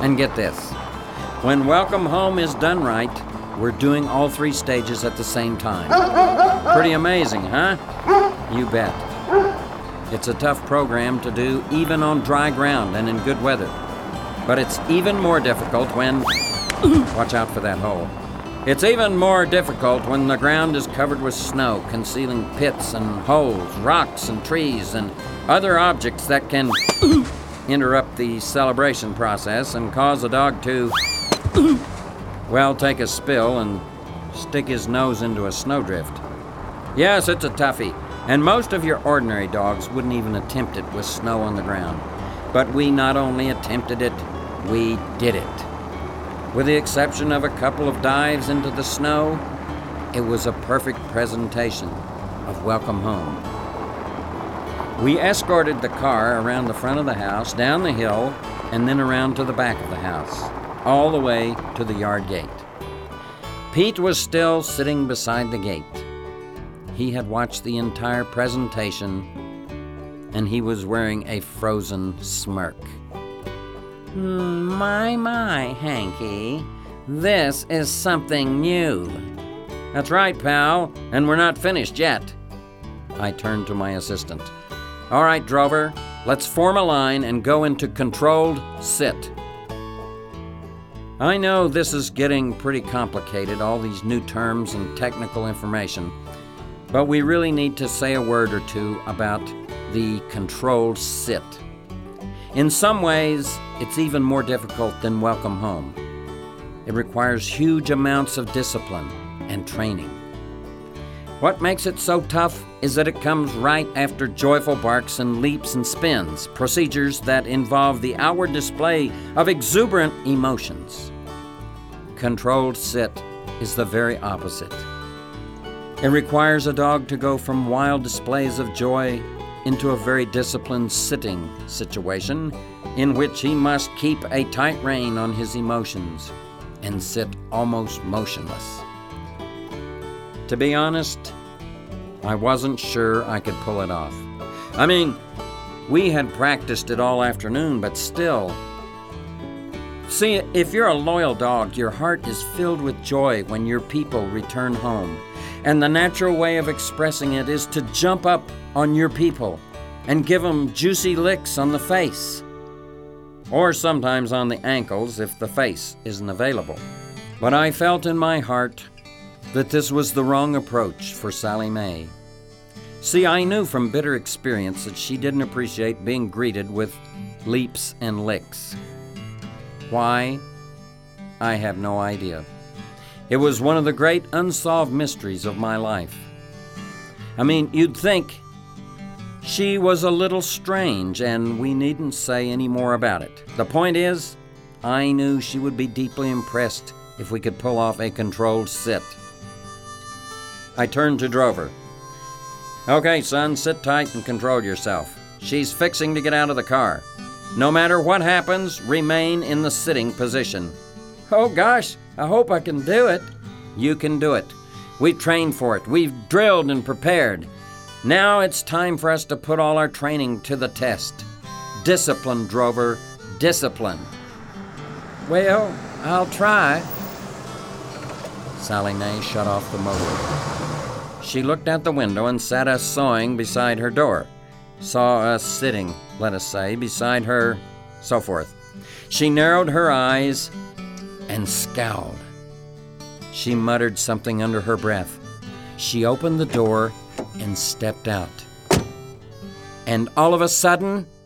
And get this, when Welcome Home is done right, we're doing all 3 stages at the same time. Pretty amazing, huh? You bet. It's a tough program to do even on dry ground and in good weather. But it's even more difficult when... Watch out for that hole. It's even more difficult when the ground is covered with snow, concealing pits and holes, rocks and trees, and other objects that can interrupt the celebration process and cause a dog to, well, take a spill and stick his nose into a snowdrift. Yes, it's a toughie, and most of your ordinary dogs wouldn't even attempt it with snow on the ground. But we not only attempted it, we did it. With the exception of a couple of dives into the snow, it was a perfect presentation of Welcome Home. We escorted the car around the front of the house, down the hill, and then around to the back of the house, all the way to the yard gate. Pete was still sitting beside the gate. He had watched the entire presentation, and he was wearing a frozen smirk. My, Hanky, this is something new. That's right, pal, and we're not finished yet. I turned to my assistant. All right, Drover, let's form a line and go into controlled sit. I know this is getting pretty complicated, all these new terms and technical information, but we really need to say a word or two about the controlled sit. In some ways, it's even more difficult than Welcome Home. It requires huge amounts of discipline and training. What makes it so tough is that it comes right after joyful barks and leaps and spins, procedures that involve the outward display of exuberant emotions. Controlled sit is the very opposite. It requires a dog to go from wild displays of joy into a very disciplined sitting situation in which he must keep a tight rein on his emotions and sit almost motionless. To be honest, I wasn't sure I could pull it off. I mean, we had practiced it all afternoon, but still. See, if you're a loyal dog, your heart is filled with joy when your people return home. And the natural way of expressing it is to jump up on your people and give them juicy licks on the face. Or sometimes on the ankles if the face isn't available. But I felt in my heart that this was the wrong approach for Sally Mae. See, I knew from bitter experience that she didn't appreciate being greeted with leaps and licks. Why? I have no idea. It was one of the great unsolved mysteries of my life. I mean, you'd think she was a little strange, and we needn't say any more about it. The point is, I knew she would be deeply impressed if we could pull off a controlled sit. I turned to Drover. Okay, son, sit tight and control yourself. She's fixing to get out of the car. No matter what happens, remain in the sitting position. Oh gosh, I hope I can do it. You can do it. We've trained for it. We've drilled and prepared. Now it's time for us to put all our training to the test. Discipline, Drover, discipline. Well, I'll try. Sally Mae shut off the motor. She looked out the window and sat us sawing beside her door. Saw us sitting, let us say, beside her, so forth. She narrowed her eyes and scowled. She muttered something under her breath. She opened the door and stepped out. And all of a sudden,